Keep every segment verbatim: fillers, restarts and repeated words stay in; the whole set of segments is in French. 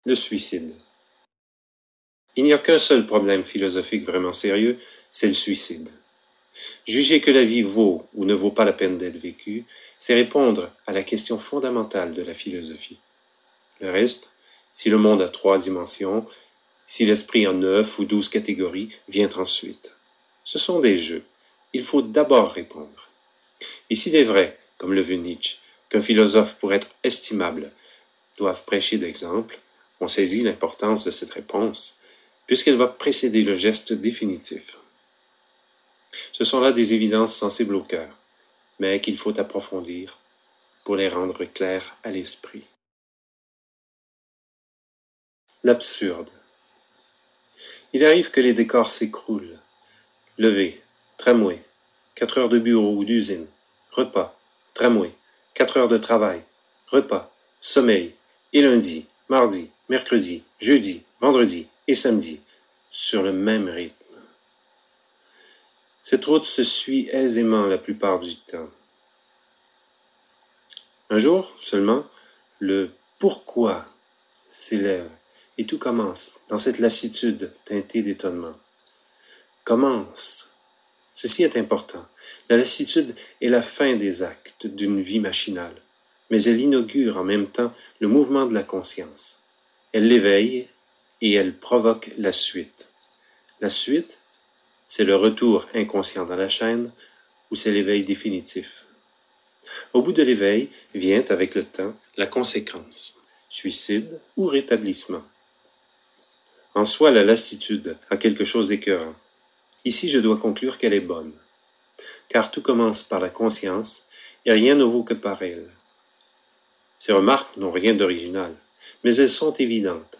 Le suicide. Il n'y a qu'un seul problème philosophique vraiment sérieux, c'est le suicide. Juger que la vie vaut ou ne vaut pas la peine d'être vécue, c'est répondre à la question fondamentale de la philosophie. Le reste, si le monde a trois dimensions, si l'esprit a neuf ou douze catégories, vient ensuite. Ce sont des jeux. Il faut d'abord répondre. Et s'il est vrai, comme le veut Nietzsche, qu'un philosophe, pour être estimable, doit prêcher d'exemple, on saisit l'importance de cette réponse, puisqu'elle va précéder le geste définitif. Ce sont là des évidences sensibles au cœur, mais qu'il faut approfondir pour les rendre claires à l'esprit. L'absurde. Il arrive que les décors s'écroulent. Lever, tramway, quatre heures de bureau ou d'usine, repas, tramway, quatre heures de travail, repas, sommeil, et lundi, mardi, mercredi, jeudi, vendredi et samedi, sur le même rythme. Cette route se suit aisément la plupart du temps. Un jour seulement, le « pourquoi » s'élève et tout commence dans cette lassitude teintée d'étonnement. Commence. Ceci est important. La lassitude est la fin des actes d'une vie machinale, mais elle inaugure en même temps le mouvement de la conscience. Elle l'éveille et elle provoque la suite. La suite, c'est le retour inconscient dans la chaîne ou c'est l'éveil définitif. Au bout de l'éveil vient avec le temps la conséquence, suicide ou rétablissement. En soi, la lassitude a quelque chose d'écœurant. Ici, je dois conclure qu'elle est bonne, car tout commence par la conscience et rien ne vaut que par elle. Ces remarques n'ont rien d'original, mais elles sont évidentes.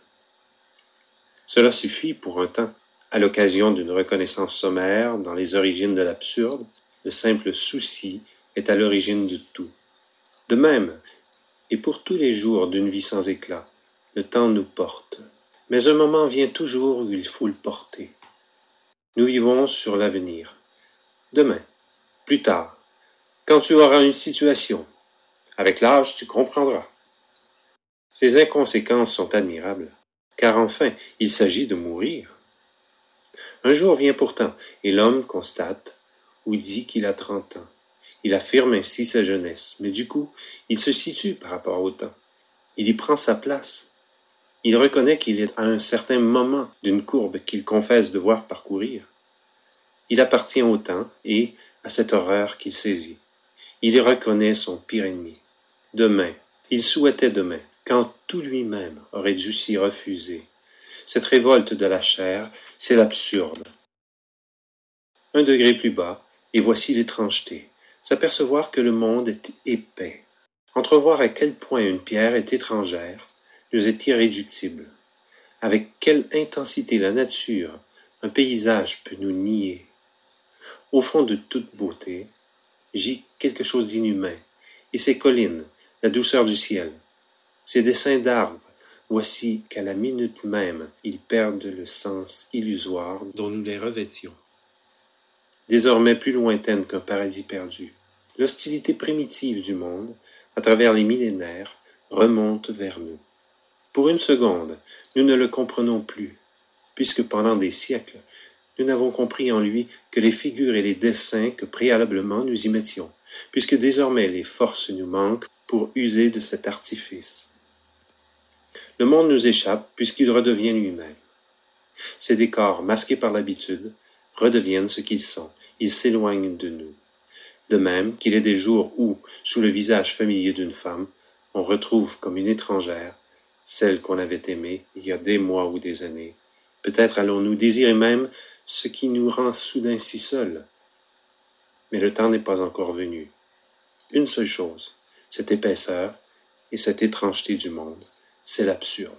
Cela suffit pour un temps. À l'occasion d'une reconnaissance sommaire dans les origines de l'absurde, le simple souci est à l'origine de tout. De même, et pour tous les jours d'une vie sans éclat, le temps nous porte. Mais un moment vient toujours où il faut le porter. Nous vivons sur l'avenir. Demain, plus tard, quand tu auras une situation, avec l'âge, tu comprendras. Ces inconséquences sont admirables, car enfin, il s'agit de mourir. Un jour vient pourtant, et l'homme constate ou dit qu'il a trente ans. Il affirme ainsi sa jeunesse, mais du coup, il se situe par rapport au temps. Il y prend sa place. Il reconnaît qu'il est à un certain moment d'une courbe qu'il confesse devoir parcourir. Il appartient au temps et à cette horreur qu'il saisit. Il y reconnaît son pire ennemi. Demain, il souhaitait demain, quand tout lui-même aurait dû s'y refuser. Cette révolte de la chair, c'est l'absurde. Un degré plus bas, et voici l'étrangeté. S'apercevoir que le monde est épais. Entrevoir à quel point une pierre est étrangère, nous est irréductible. Avec quelle intensité la nature, un paysage peut nous nier. Au fond de toute beauté, gît quelque chose d'inhumain, et ces collines, la douceur du ciel, ces dessins d'arbres, voici qu'à la minute même, ils perdent le sens illusoire dont nous les revêtions. Désormais plus lointaine qu'un paradis perdu, l'hostilité primitive du monde, à travers les millénaires, remonte vers nous. Pour une seconde, nous ne le comprenons plus, puisque pendant des siècles, nous n'avons compris en lui que les figures et les dessins que préalablement nous y mettions, puisque désormais les forces nous manquent pour user de cet artifice. Le monde nous échappe puisqu'il redevient lui-même. Ces décors, masqués par l'habitude, redeviennent ce qu'ils sont, ils s'éloignent de nous. De même qu'il est des jours où, sous le visage familier d'une femme, on retrouve comme une étrangère celle qu'on avait aimée il y a des mois ou des années. Peut-être allons-nous désirer même ce qui nous rend soudain si seuls. Mais le temps n'est pas encore venu. Une seule chose, cette épaisseur et cette étrangeté du monde, c'est l'absurde.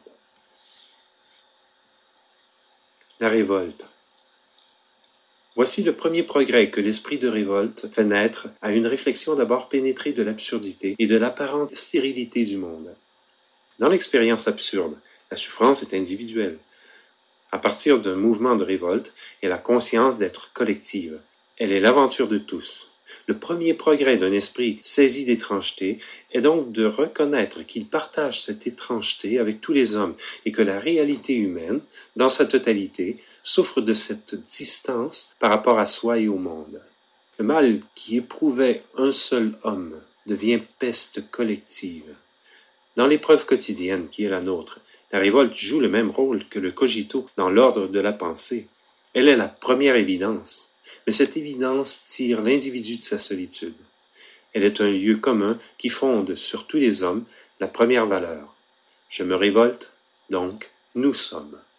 La révolte. Voici le premier progrès que l'esprit de révolte fait naître à une réflexion d'abord pénétrée de l'absurdité et de l'apparente stérilité du monde. Dans l'expérience absurde, la souffrance est individuelle. À partir d'un mouvement de révolte, elle a conscience d'être collective. Elle est l'aventure de tous. Le premier progrès d'un esprit saisi d'étrangeté est donc de reconnaître qu'il partage cette étrangeté avec tous les hommes et que la réalité humaine, dans sa totalité, souffre de cette distance par rapport à soi et au monde. Le mal qui éprouvait un seul homme devient peste collective. Dans l'épreuve quotidienne qui est la nôtre, la révolte joue le même rôle que le cogito dans l'ordre de la pensée. Elle est la première évidence, mais cette évidence tire l'individu de sa solitude. Elle est un lieu commun qui fonde sur tous les hommes la première valeur. Je me révolte, donc nous sommes.